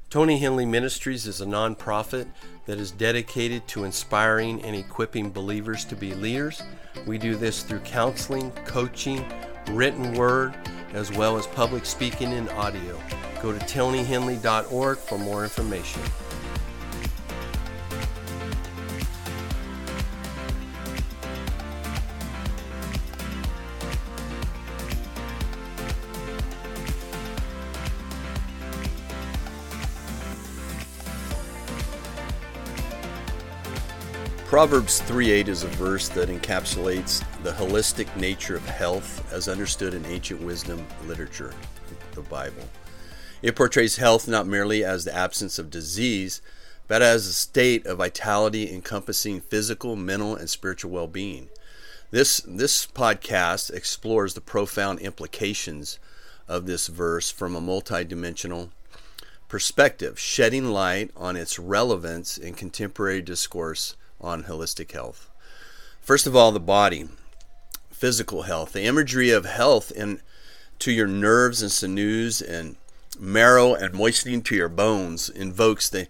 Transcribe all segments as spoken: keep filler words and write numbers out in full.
Tony Henley Ministries is a nonprofit that is dedicated to inspiring and equipping believers to be leaders. We do this through counseling, coaching, written word, as well as public speaking and audio. Go to tony henley dot org for more information. Proverbs three eight is a verse that encapsulates the holistic nature of health as understood in ancient wisdom literature, the Bible. It portrays health not merely as the absence of disease, but as a state of vitality encompassing physical, mental, and spiritual well-being. This, this podcast explores the profound implications of this verse from a multidimensional perspective, shedding light on its relevance in contemporary discourse on holistic health. First of all, the body, physical health. The imagery of health in to your nerves and sinews and marrow and moistening to your bones invokes the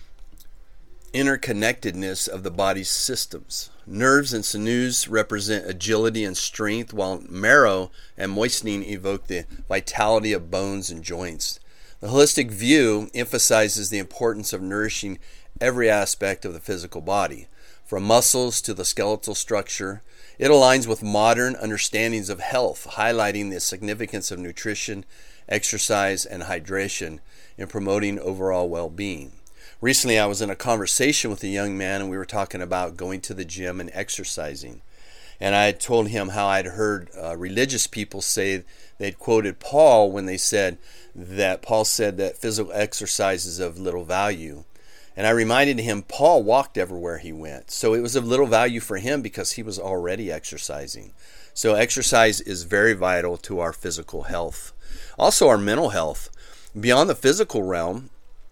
interconnectedness of the body's systems. Nerves and sinews represent agility and strength, while marrow and moistening evoke the vitality of bones and joints. The holistic view emphasizes the importance of nourishing every aspect of the physical body, from muscles to the skeletal structure. It aligns with modern understandings of health, highlighting the significance of nutrition, exercise, and hydration in promoting overall well-being. Recently, I was in a conversation with a young man, and we were talking about going to the gym and exercising. And I had told him how I'd heard uh, religious people say they'd quoted Paul when they said that Paul said that physical exercise is of little value. And I reminded him Paul walked everywhere he went. So it was of little value for him because he was already exercising. So exercise is very vital to our physical health. Also our mental health. Beyond the physical realm,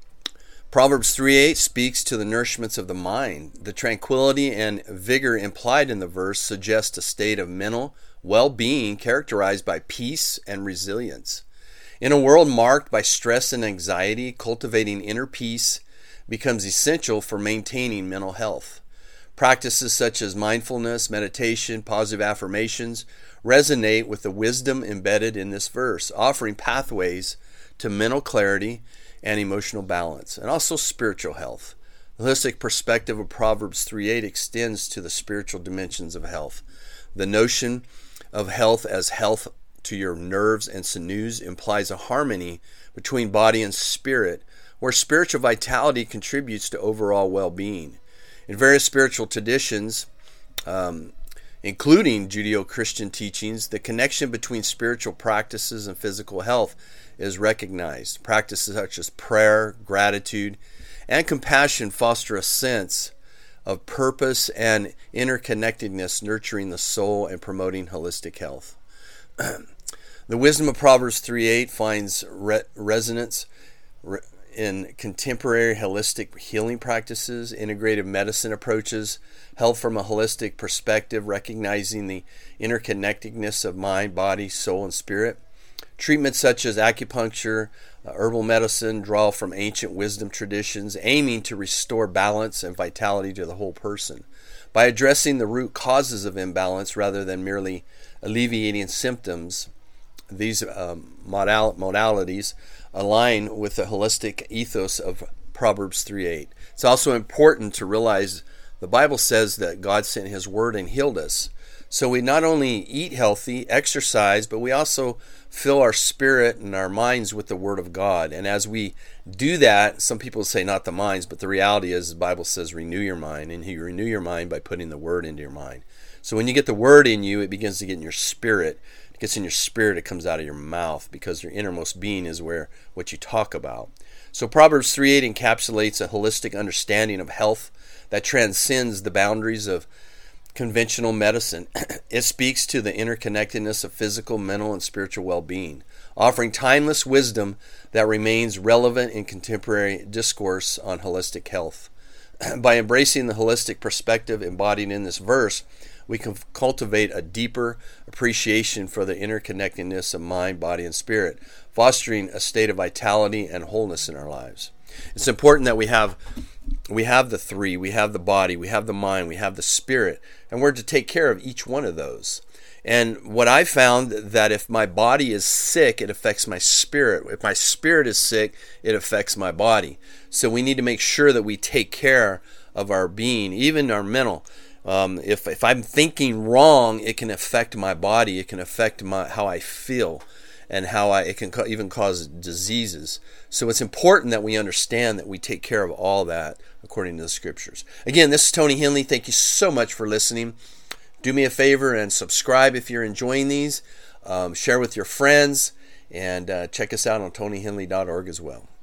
Proverbs three eight speaks to the nourishments of the mind. The tranquility and vigor implied in the verse suggest a state of mental well-being characterized by peace and resilience. In a world marked by stress and anxiety, cultivating inner peace becomes essential for maintaining mental health. Practices such as mindfulness, meditation, positive affirmations resonate with the wisdom embedded in this verse, offering pathways to mental clarity and emotional balance, and also spiritual health. The holistic perspective of Proverbs three eight extends to the spiritual dimensions of health. The notion of health as health to your nerves and sinews implies a harmony between body and spirit, where spiritual vitality contributes to overall well-being. In various spiritual traditions, um, including Judeo-Christian teachings, the connection between spiritual practices and physical health is recognized. Practices such as prayer, gratitude, and compassion foster a sense of purpose and interconnectedness, nurturing the soul and promoting holistic health. The wisdom of Proverbs three eight finds re- resonance re- in contemporary holistic healing practices, integrative medicine approaches, health from a holistic perspective, recognizing the interconnectedness of mind, body, soul, and spirit. Treatments such as acupuncture, uh, herbal medicine draw from ancient wisdom traditions, aiming to restore balance and vitality to the whole person. By addressing the root causes of imbalance rather than merely alleviating symptoms, these um, modal- modalities align with the holistic ethos of Proverbs three eight. It's also important to realize the Bible says that God sent His Word and healed us. So we not only eat healthy, exercise, but we also fill our spirit and our minds with the Word of God. And as we do that, some people say not the minds, but the reality is the Bible says renew your mind, and you renew your mind by putting the Word into your mind. So when you get the Word in you, it begins to get in your spirit. It gets in your spirit, it comes out of your mouth, because your innermost being is where what you talk about. So Proverbs three eight encapsulates a holistic understanding of health that transcends the boundaries of conventional medicine. It speaks to the interconnectedness of physical, mental, and spiritual well-being, offering timeless wisdom that remains relevant in contemporary discourse on holistic health. By embracing the holistic perspective embodied in this verse, we can cultivate a deeper appreciation for the interconnectedness of mind, body, and spirit, fostering a state of vitality and wholeness in our lives. It's important that we have we have the three. We have the body, we have the mind, we have the spirit, and we're to take care of each one of those. And what I found that if my body is sick, it affects my spirit. If my spirit is sick, it affects my body. So we need to make sure that we take care of our being, even our mental. Um, if if I'm thinking wrong, it can affect my body. It can affect my how I feel, and how I it can co- even cause diseases. So it's important that we understand that we take care of all that according to the scriptures. Again, this is Tony Henley. Thank you so much for listening. Do me a favor and subscribe if you're enjoying these. Um, share with your friends, and uh, check us out on tony henley dot org as well.